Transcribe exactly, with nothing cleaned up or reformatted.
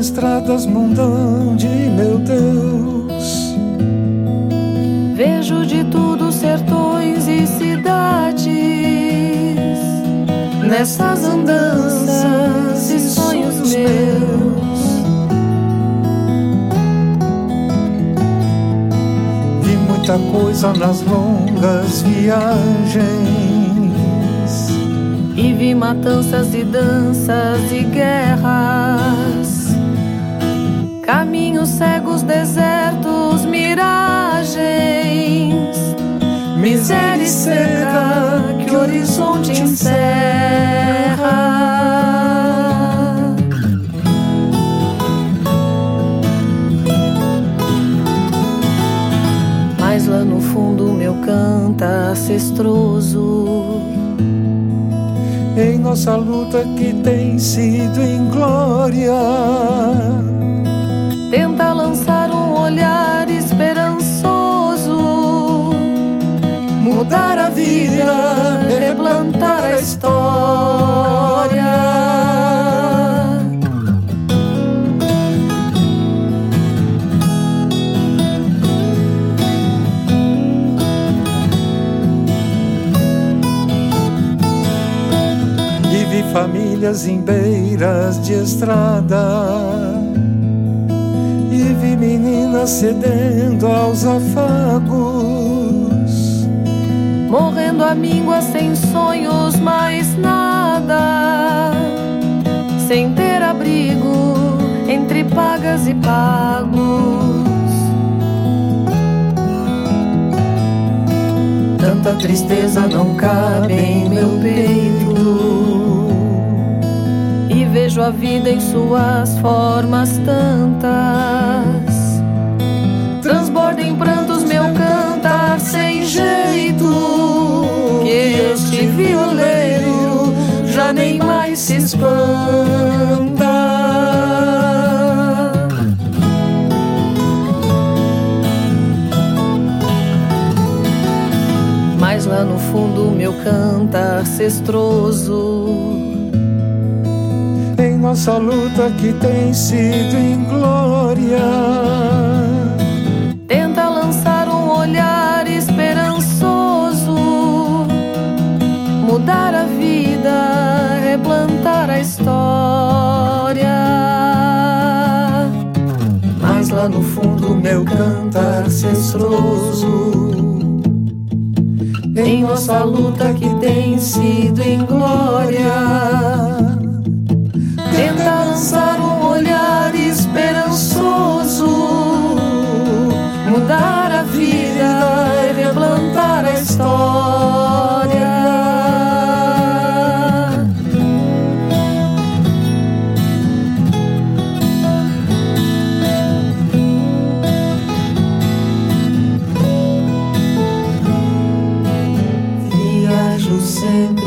estradas mundão de meu Deus. Vejo de tudo sertões e cidades, nessas andanças e sonhos meus. Vi muita coisa nas longas viagens, e vi matanças e danças e guerras, caminhos cegos, desertos, miragens, miséria e seca que o horizonte encerra. Mas lá no fundo meu canto ancestroso, em nossa luta que tem sido em glória, tenta lançar um olhar esperançoso, mudar a vida, replantar a história. E vi famílias em beiras de estrada, e vi meninas cedendo aos afagos, morrendo à míngua, sem sonhos mais nada, sem ter abrigo entre pagas e pagos. Tanta tristeza não cabe em meu peito, e vejo a vida em suas formas tantas. Transborda em prantos meu cantar sem jeito, que este violeiro já nem mais se espanta. Mas lá no fundo meu cantar ancestroso, em nossa luta que tem sido em glória, tenta lançar um olhar esperançoso, mudar a vida, replantar a história. Mas lá no fundo meu cantar ancestroso, em nossa luta que tem sido em glória, tenta lançar um olhar esperançoso, mudar a vida e replantar a história. Viajo sempre